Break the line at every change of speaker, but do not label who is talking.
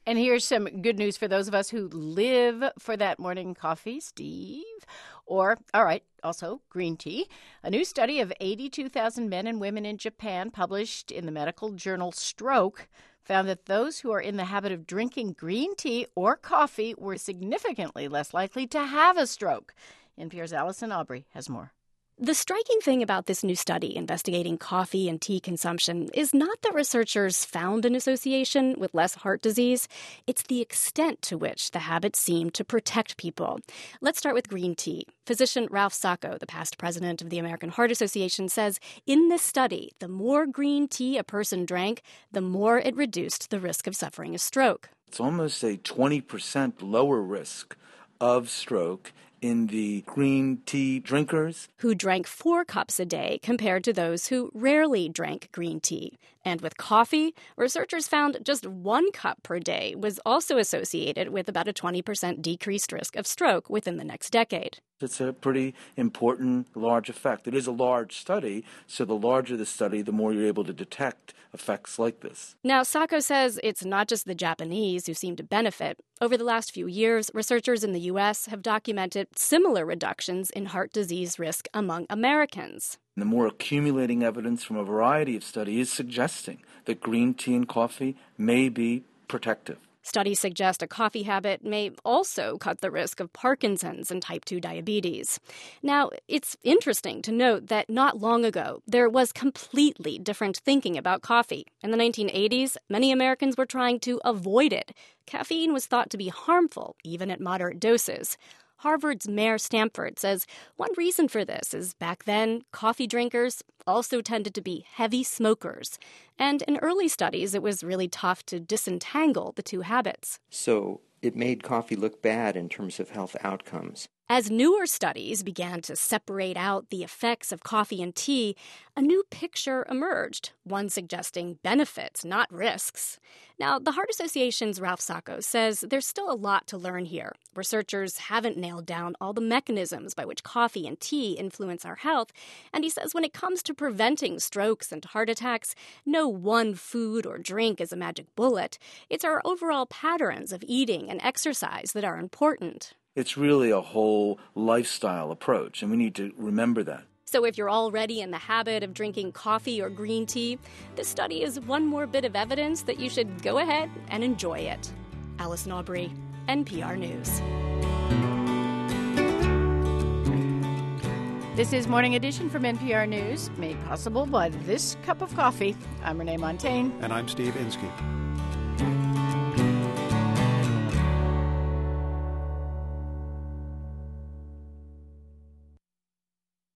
And here's some good news for those of us who live for that morning coffee, Steve. Or, all right, also green tea. A new study of 82,000 men and women in Japan, published in the medical journal Stroke, found that those who are in the habit of drinking green tea or coffee were significantly less likely to have a stroke. NPR's Allison Aubrey has more.
The striking thing about this new study investigating coffee and tea consumption is not that researchers found an association with less heart disease. It's the extent to which the habits seem to protect people. Let's start with green tea. Physician Ralph Sacco, the past president of the American Heart Association, says in this study, the more green tea a person drank, the more it reduced the risk of suffering a stroke.
It's almost a 20% lower risk of stroke in the green tea drinkers
who drank 4 cups a day compared to those who rarely drank green tea. And with coffee, researchers found just 1 cup per day was also associated with about a 20% decreased risk of stroke within the next decade.
It's a pretty important, large effect. It is a large study, so the larger the study, the more you're able to detect effects like this.
Now, Sacco says it's not just the Japanese who seem to benefit. Over the last few years, researchers in the U.S. have documented similar reductions in heart disease risk among Americans.
The more accumulating evidence from a variety of studies is suggesting that green tea and coffee may be protective.
Studies suggest a coffee habit may also cut the risk of Parkinson's and type 2 diabetes. Now, it's interesting to note that not long ago, there was completely different thinking about coffee. In the 1980s, many Americans were trying to avoid it. Caffeine was thought to be harmful, even at moderate doses. Harvard's Mayor Stamford says one reason for this is back then, coffee drinkers also tended to be heavy smokers. And in early studies, it was really tough to disentangle the two habits.
So it made coffee look bad in terms of health outcomes.
As newer studies began to separate out the effects of coffee and tea, a new picture emerged, one suggesting benefits, not risks. Now, the Heart Association's Ralph Sacco says there's still a lot to learn here. Researchers haven't nailed down all the mechanisms by which coffee and tea influence our health, and he says when it comes to preventing strokes and heart attacks, no one food or drink is a magic bullet. It's our overall patterns of eating and exercise that are important.
It's really a whole lifestyle approach, and we need to remember that.
So if you're already in the habit of drinking coffee or green tea, this study is one more bit of evidence that you should go ahead and enjoy it. Allison Aubrey, NPR News.
This is Morning Edition from NPR News, made possible by this cup of coffee. I'm Renee Montaigne.
And I'm Steve Inskeep.